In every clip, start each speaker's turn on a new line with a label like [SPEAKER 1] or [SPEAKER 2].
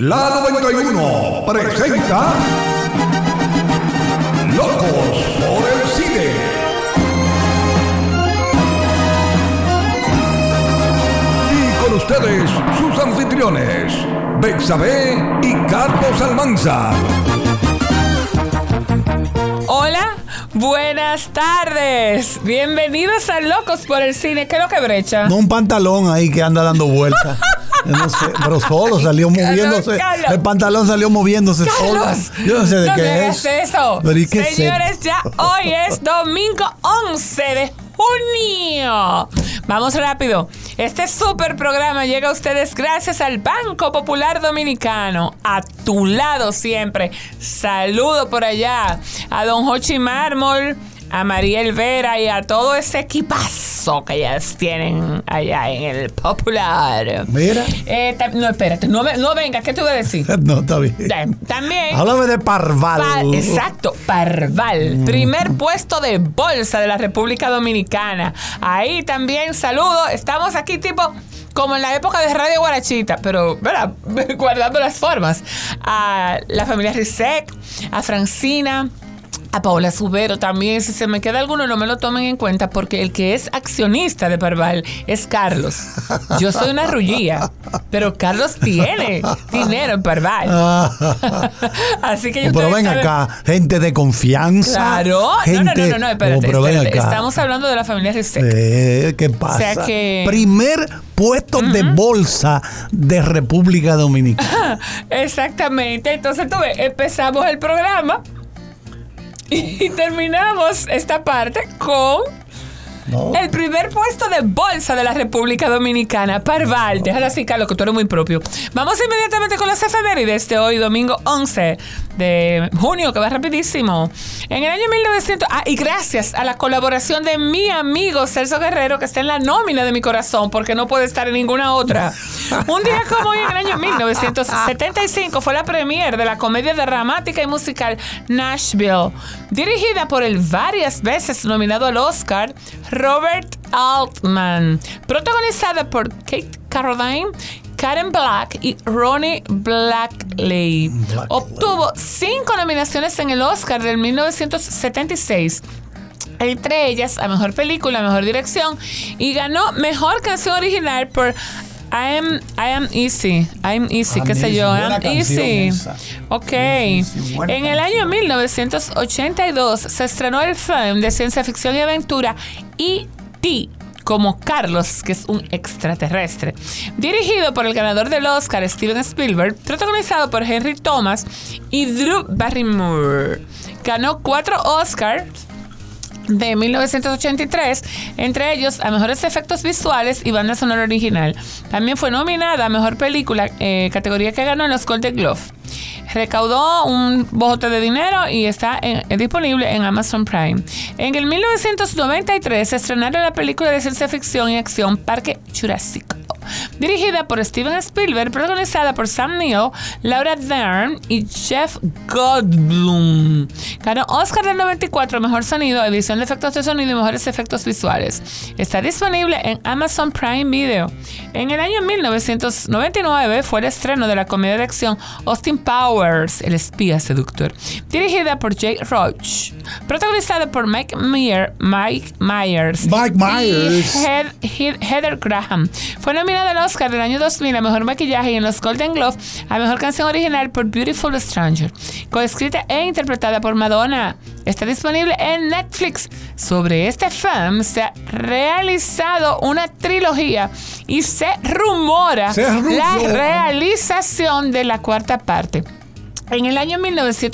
[SPEAKER 1] La 91 presenta Locos por el Cine. Y con ustedes, sus anfitriones, Betsabe y Carlos Almanza.
[SPEAKER 2] Hola, buenas tardes. Bienvenidos a Locos por el Cine. ¿Qué es lo que brecha?
[SPEAKER 3] No, un pantalón ahí que anda dando vueltas. No sé, pero solo salió moviéndose.
[SPEAKER 2] Carlos.
[SPEAKER 3] El pantalón salió moviéndose solo. Yo no sé de qué es.
[SPEAKER 2] Eso.
[SPEAKER 3] Pero ¿y qué
[SPEAKER 2] Señores, ya hoy es domingo 11 de junio. Vamos rápido. Este super programa llega a ustedes gracias al Banco Popular Dominicano. A tu lado siempre. Saludo por allá a Don Jochi Mármol, a Mariel Vera y a todo ese equipazo que ellas tienen allá en el Popular.
[SPEAKER 3] Mira.
[SPEAKER 2] No, espérate, no venga, ¿qué te voy a decir?
[SPEAKER 3] No, está bien.
[SPEAKER 2] También.
[SPEAKER 3] Háblame de Parval.
[SPEAKER 2] Exacto, Parval. Primer puesto de bolsa de la República Dominicana. Ahí también saludo. Estamos aquí tipo como en la época de Radio Guarachita, pero ¿verdad? Guardando las formas. A la familia Rizek, a Francina, a Paola Subero también. Si se me queda alguno, no me lo tomen en cuenta, porque el que es accionista de Parval es Carlos. Yo soy una rullía, pero Carlos tiene dinero en Parval. Así que
[SPEAKER 3] pero ven
[SPEAKER 2] saben.
[SPEAKER 3] acá, gente de confianza.
[SPEAKER 2] Claro.
[SPEAKER 3] Gente,
[SPEAKER 2] No, espérate.
[SPEAKER 3] pero ven acá.
[SPEAKER 2] Estamos hablando de la familia Rizek.
[SPEAKER 3] ¿Qué pasa?
[SPEAKER 2] O sea que
[SPEAKER 3] primer puesto de bolsa de República Dominicana.
[SPEAKER 2] Exactamente. Entonces tú ves, empezamos el programa y terminamos esta parte con el primer puesto de bolsa de la República Dominicana. Parval, déjalo así, Carlos, que tú eres muy propio. Vamos inmediatamente con las efemérides de hoy, domingo 11 de junio, que va rapidísimo. En el año 1900, y gracias a la colaboración de mi amigo Celso Guerrero, que está en la nómina de mi corazón, porque no puede estar en ninguna otra. Un día como hoy, en el año 1975, fue la premier de la comedia dramática y musical Nashville, dirigida por el varias veces nominado al Oscar Robert Altman, protagonizada por Kate Carradine, Karen Black y Ronnie Blackley. Obtuvo 5 nominaciones en el Oscar del 1976. Entre ellas a Mejor Película, Mejor Dirección, y ganó Mejor Canción Original por I'm Easy, qué sé yo, I'm Easy. Ok. En el año 1982 se estrenó el film de ciencia ficción y aventura E.T. como Carlos, que es un extraterrestre, dirigido por el ganador del Oscar Steven Spielberg, protagonizado por Henry Thomas y Drew Barrymore. Ganó 4 Oscars de 1983, entre ellos a Mejores Efectos Visuales y Banda Sonora Original. También fue nominada a Mejor Película, categoría que ganó en los Golden Globe. Recaudó un bojote de dinero y está disponible en Amazon Prime. En el 1993 se estrenaron la película de ciencia ficción y acción Parque Jurásico, dirigida por Steven Spielberg, protagonizada por Sam Neill, Laura Dern y Jeff Goldblum. Ganó Oscar del 94, Mejor Sonido, Edición de Efectos de Sonido y Mejores Efectos Visuales. Está disponible en Amazon Prime Video. En el año 1999 fue el estreno de la comedia de acción Austin Powers, el espía seductor, dirigida por Jay Roach, protagonizada por Mike Myers y Heather Graham. Fue nominada al Oscar del año 2000 a Mejor Maquillaje y en los Golden Globe a Mejor Canción Original por Beautiful Stranger, coescrita e interpretada por Madonna. Está disponible en Netflix. Sobre este film se ha realizado una trilogía y se rumora la realización de la 4ª parte. En el año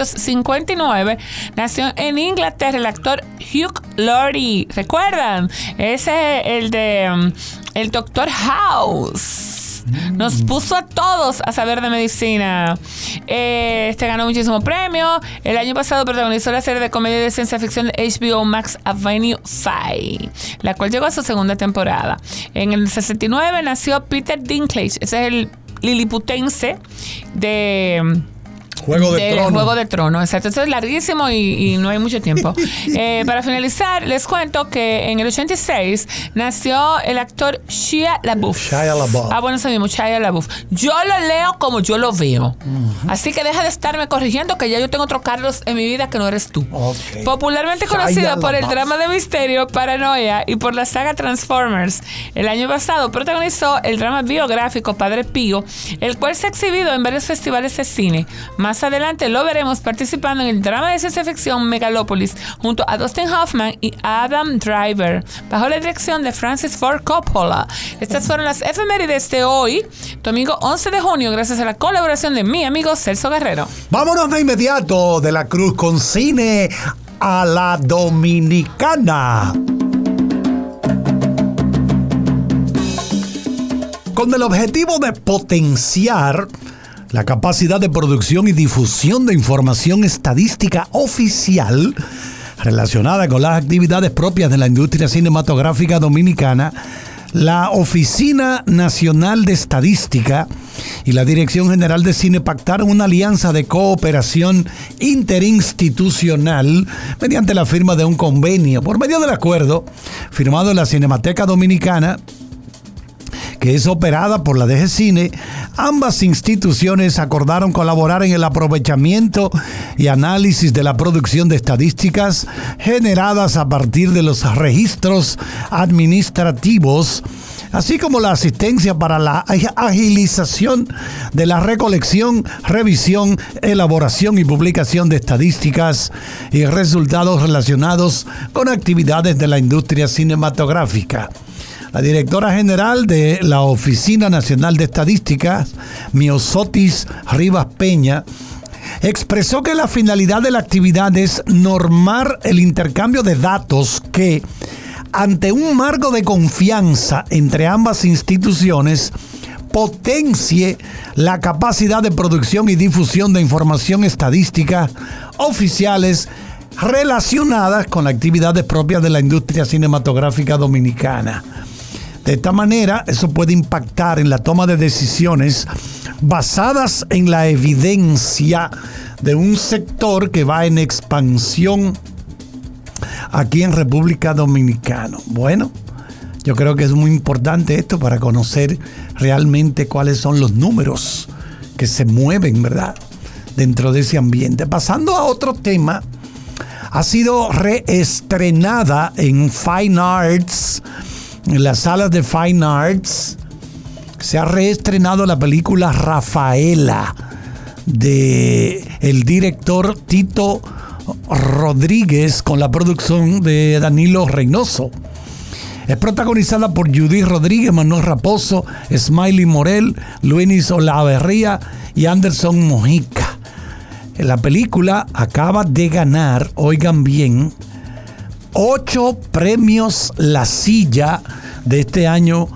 [SPEAKER 2] 1959 nació en Inglaterra el actor Hugh Laurie. ¿Recuerdan? Ese es el de el Doctor House. Nos puso a todos a saber de medicina. Ganó muchísimos premios. El año pasado protagonizó la serie de comedia de ciencia ficción de HBO Max Avenue 5, la cual llegó a su 2ª temporada. En el 69 nació Peter Dinklage. Ese es el liliputense de
[SPEAKER 3] Juego de Tronos.
[SPEAKER 2] Juego de Tronos, exacto. Eso es larguísimo y no hay mucho tiempo. Para finalizar, les cuento que en el 86 nació el actor Shia LaBeouf. Bueno, eso mismo, Shia LaBeouf. Yo lo leo como yo lo veo. Así que deja de estarme corrigiendo, que ya yo tengo otro Carlos en mi vida que no eres tú.
[SPEAKER 3] Okay.
[SPEAKER 2] Popularmente conocido por el drama de misterio Paranoia y por la saga Transformers. El año pasado protagonizó el drama biográfico Padre Pío, el cual se ha exhibido en varios festivales de cine. Más adelante lo veremos participando en el drama de ciencia ficción Megalópolis junto a Dustin Hoffman y Adam Driver, bajo la dirección de Francis Ford Coppola. Estas fueron las efemérides de hoy, domingo 11 de junio, gracias a la colaboración de mi amigo Celso Guerrero.
[SPEAKER 3] Vámonos de inmediato de la Cruz con cine a la dominicana. Con el objetivo de potenciar la capacidad de producción y difusión de información estadística oficial relacionada con las actividades propias de la industria cinematográfica dominicana, la Oficina Nacional de Estadística y la Dirección General de Cine pactaron una alianza de cooperación interinstitucional mediante la firma de un convenio. Por medio del acuerdo firmado en la Cinemateca Dominicana, que es operada por la DG Cine, ambas instituciones acordaron colaborar en el aprovechamiento y análisis de la producción de estadísticas generadas a partir de los registros administrativos, así como la asistencia para la agilización de la recolección, revisión, elaboración y publicación de estadísticas y resultados relacionados con actividades de la industria cinematográfica. La directora general de la Oficina Nacional de Estadísticas, Miosotis Rivas Peña, expresó que la finalidad de la actividad es normar el intercambio de datos que, ante un marco de confianza entre ambas instituciones, potencie la capacidad de producción y difusión de información estadística oficiales relacionadas con actividades propias de la industria cinematográfica dominicana. De esta manera, eso puede impactar en la toma de decisiones basadas en la evidencia de un sector que va en expansión aquí en República Dominicana. Bueno, yo creo que es muy importante esto para conocer realmente cuáles son los números que se mueven, ¿verdad?, dentro de ese ambiente. Pasando a otro tema, ha sido reestrenada en Fine Arts, en las salas de Fine Arts. Se ha reestrenado la película Rafaela de el director Tito Rodríguez con la producción de Danilo Reynoso. Es protagonizada por Judith Rodríguez, Manuel Raposo, Smiley Morel, Luis Olaverría y Anderson Mojica. La película acaba de ganar, oigan bien, 8 premios La Silla de este año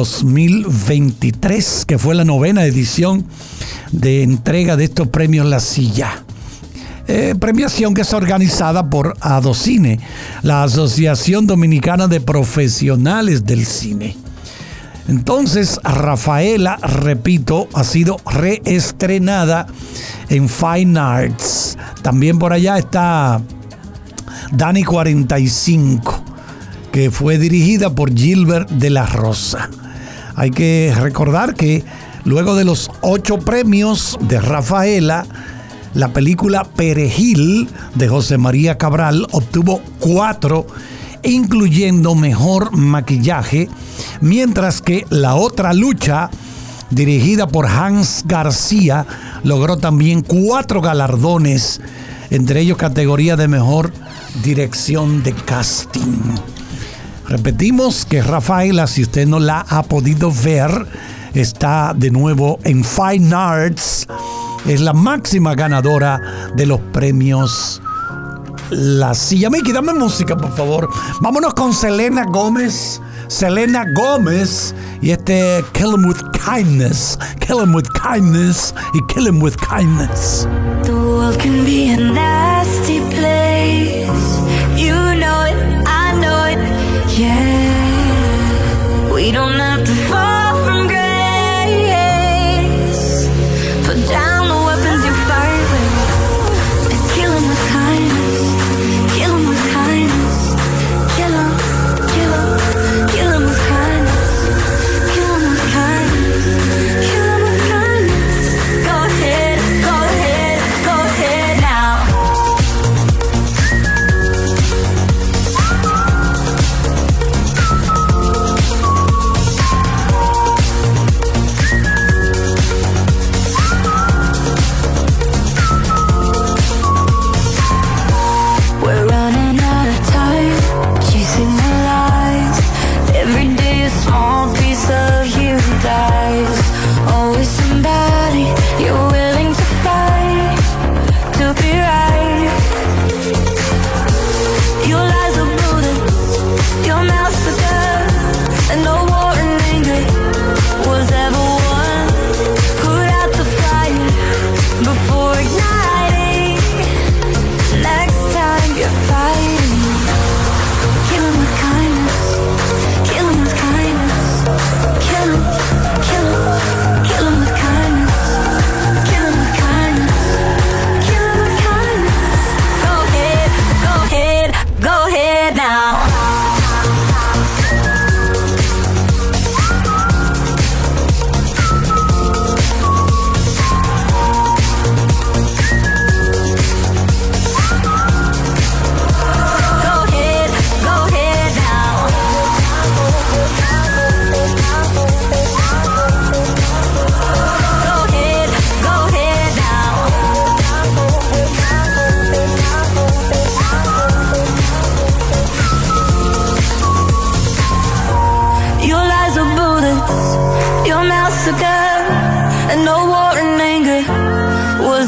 [SPEAKER 3] 2023, que fue la 9ª edición de entrega de estos premios La Silla. Premiación que es organizada por ADOCINE, la Asociación Dominicana de Profesionales del Cine. Entonces, Rafaela, repito, ha sido reestrenada en Fine Arts. También por allá está Dani 45, que fue dirigida por Gilbert de la Rosa. Hay que recordar que luego de los 8 premios de Rafaela, la película Perejil de José María Cabral obtuvo 4, incluyendo mejor maquillaje, mientras que La Otra Lucha, dirigida por Hans García, logró también 4 galardones, entre ellos categoría de mejor dirección de casting. Repetimos que Rafaela, si usted no la ha podido ver, está de nuevo en Fine Arts. Es la máxima ganadora de los premios La Silla. Miki, dame música, por favor. Vámonos con Selena Gómez. Selena Gómez y este Kill 'Em With Kindness. Kill 'Em With Kindness y Kill 'Em With Kindness.
[SPEAKER 4] The world can be a nasty place. You know it, I know it, yeah. We don't have to fall from grace. Put down the weapons you're fighting with.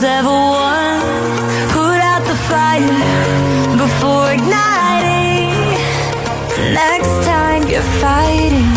[SPEAKER 4] who's ever won. Put out the fire before igniting. Next time you're fighting,